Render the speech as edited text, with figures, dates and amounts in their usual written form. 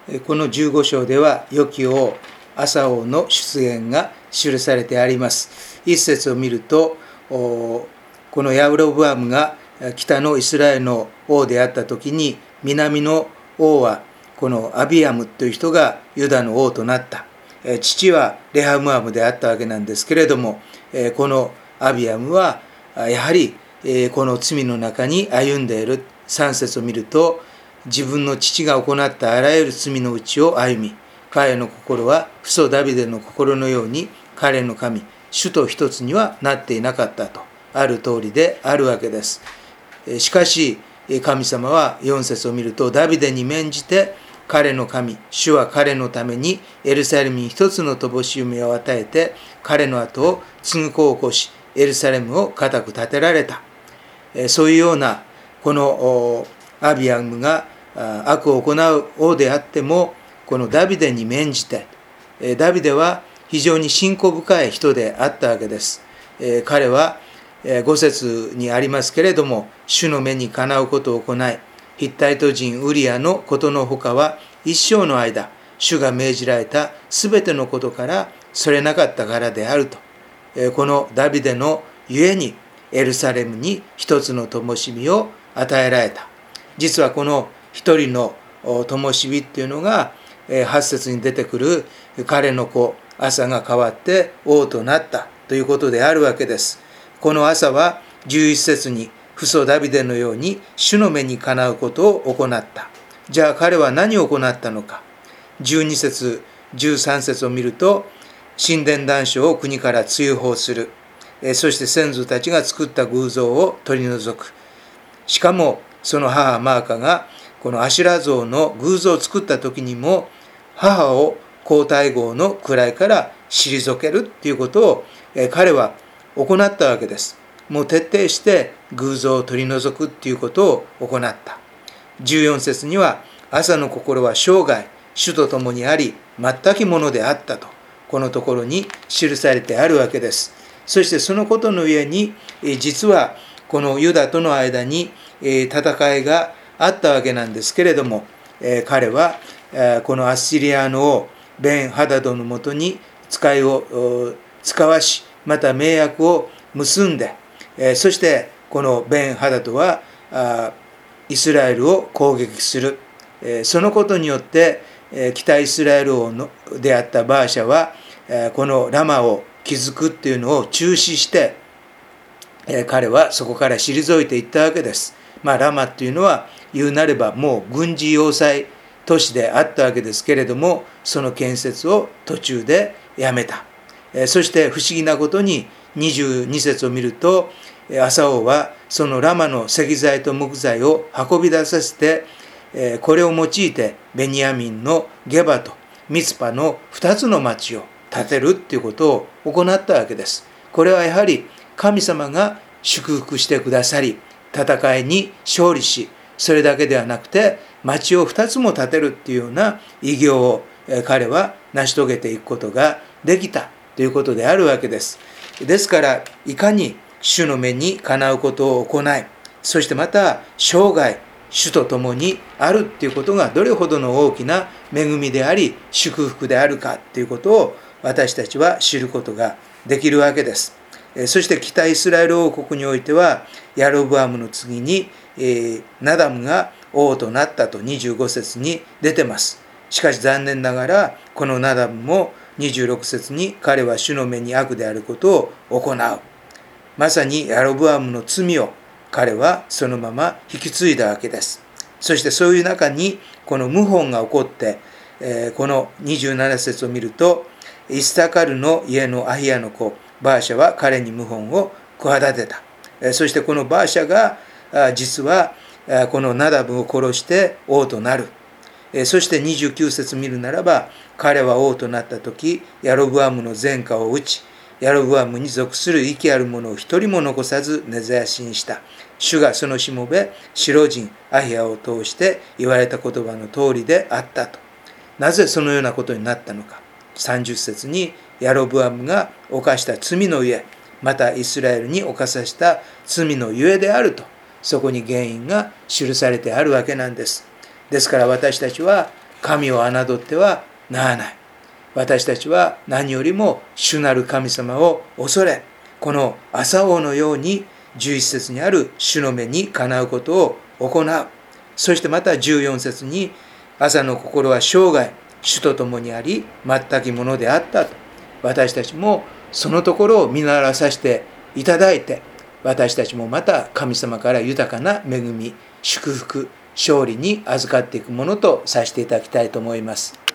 この15章では良き王アサ王の出現が記されてあります。一節を見ると、このヤロブアムが北のイスラエルの王であった時に、南の王はこのアビアムという人がユダの王となった。父はレハムアムであったわけなんですけれども、このアビアムはやはりこの罪の中に歩んでいる。3節を見ると、自分の父が行ったあらゆる罪のうちを歩み、彼の心は父祖ダビデの心のように彼の神主と一つにはなっていなかったとある通りであるわけです。しかし神様は4節を見ると、ダビデに免じて彼の神主は彼のためにエルサレムに一つの乏し夢を与えて、彼の後を継ぐ子を起こし、エルサレムを固く建てられた。そういうようなこのアビアムが悪を行う王であっても、このダビデに免じて、ダビデは非常に信仰深い人であったわけです。彼は5節にありますけれども、主の目にかなうことを行い、ヒッタイト人ウリアのことのほかは一生の間、主が命じられたすべてのことからそれなかったからであると。このダビデのゆえにエルサレムに一つの灯火を与えられた。実はこの一人の灯火っていうのが8節に出てくる彼の子アサが変わって王となったということであるわけです。このアサは11節に父祖ダビデのように主の目にかなうことを行った。じゃあ彼は何を行ったのか。12節13節を見ると、神殿壇所を国から追放する。そして先祖たちが作った偶像を取り除く。しかもその母マーカがこのアシュラ像の偶像を作った時にも、母を皇太后の位から退けるということを彼は行ったわけです。もう徹底して偶像を取り除くということを行った。14節には、アサの心は生涯主と共にあり全くものであったと、このところに記されてあるわけです。そしてそのことの上に、実はこのユダとの間に戦いがあったわけなんですけれども、彼はこのアッシリアの王ベンハダドのもとに使いを使わし、また盟約を結んで、そしてこのベンハダドはイスラエルを攻撃する。そのことによって北イスラエル王であったバーシャはこのラマを築くっていうのを中止して、彼はそこから退いていったわけです。ラマっていうのは言うなればもう軍事要塞都市であったわけですけれども、その建設を途中でやめた。そして不思議なことに22節を見ると、アサ王はそのラマの石材と木材を運び出させて、これを用いてベニヤミンのゲバとミツパの2つの町を建てるっていうことを行ったわけです。これはやはり神様が祝福してくださり、戦いに勝利し、それだけではなくて町を2つも建てるっていうような偉業を彼は成し遂げていくことができたということであるわけです。ですからいかに主の目にかなうことを行い、そしてまた生涯主と共にあるっていうことがどれほどの大きな恵みであり祝福であるかということを私たちは知ることができるわけです。そして北イスラエル王国においてはヤロブアムの次にナダムが王となったと25節に出てます。しかし残念ながらこのナダムも26節に彼は主の目に悪であることを行う。まさにヤロブアムの罪を彼はそのまま引き継いだわけです。そしてそういう中にこの謀反が起こって、この27節を見ると、イスタカルの家のアヒヤの子バーシャは彼に謀反を企てた。そしてこのバーシャが実はこのナダブを殺して王となる。そして29節見るならば、彼は王となった時ヤロブアムの前科を打ち、ヤロブアムに属する息ある者を一人も残さず根絶やしにした。主がそのしもべシロ人アヒヤを通して言われた言葉の通りであったと。なぜそのようなことになったのか。30節にヤロブアムが犯した罪のゆえ、またイスラエルに犯させた罪のゆえであると、そこに原因が記されてあるわけなんです。ですから私たちは神を侮ってはならない。私たちは何よりも主なる神様を恐れ、この朝王のように11節にある主の目にかなうことを行う。そしてまた14節に、朝の心は生涯主と共にあり全きものであったと。私たちもそのところを見習わさせていただいて、私たちもまた神様から豊かな恵み、祝福、勝利に預かっていくものとさせていただきたいと思います。